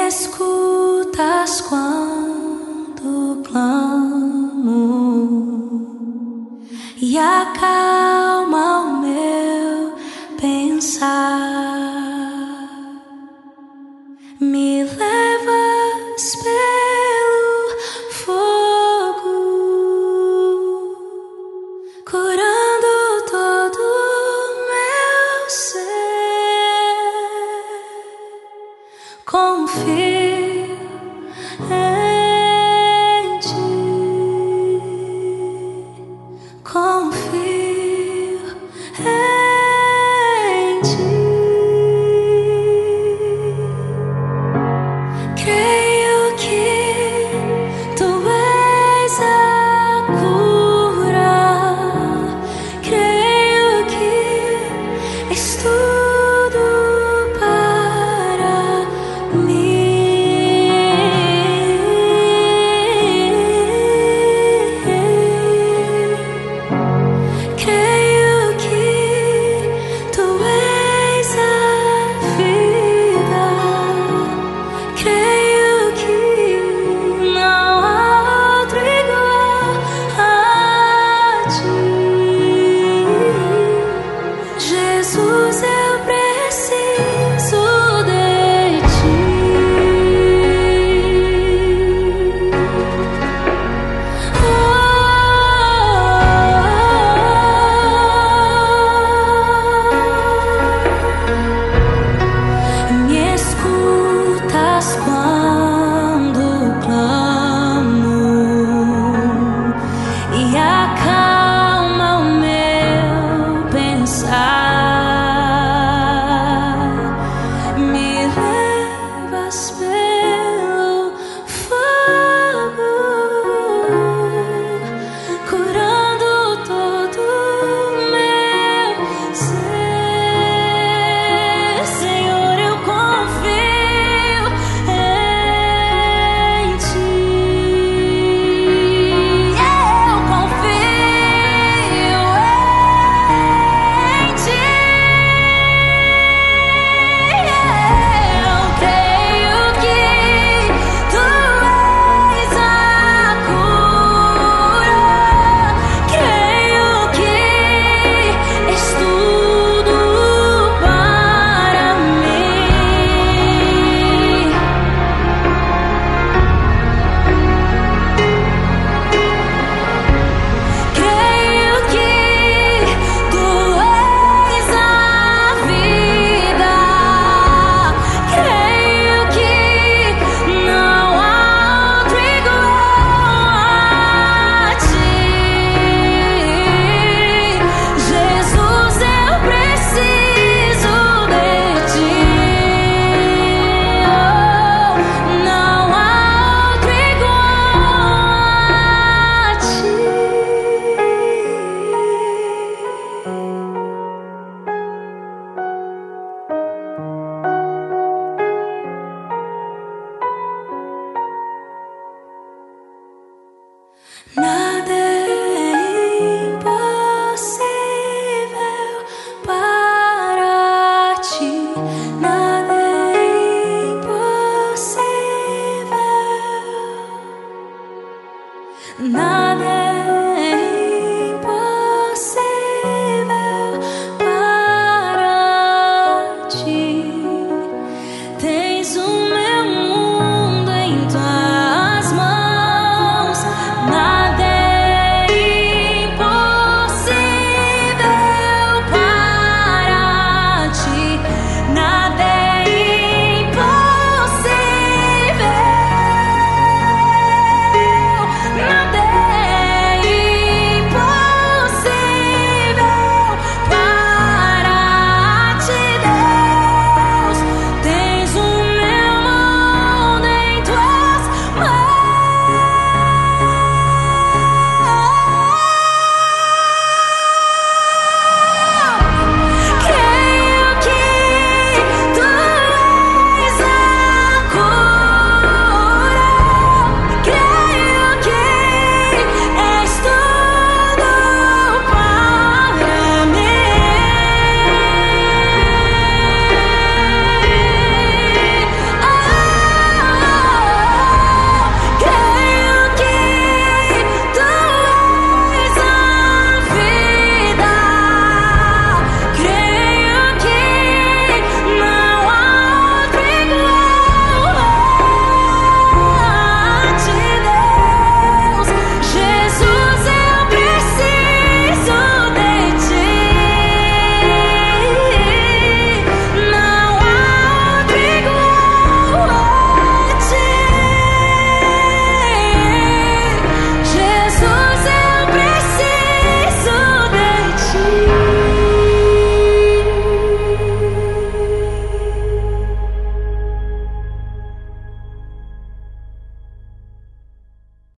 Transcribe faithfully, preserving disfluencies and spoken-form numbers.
escutas quando clamo e acalma o meu pensar. Me levas pelo fogo, curando todo o meu ser. Confio em ti, confio em ti. Creio que tu és a cura, creio que és tudo para mim. Creio que tu és a vida, creio que não há outro igual a ti. Jesus, eu preciso de ti. Me escutas quando clamo e acalma o meu pensar. Me levas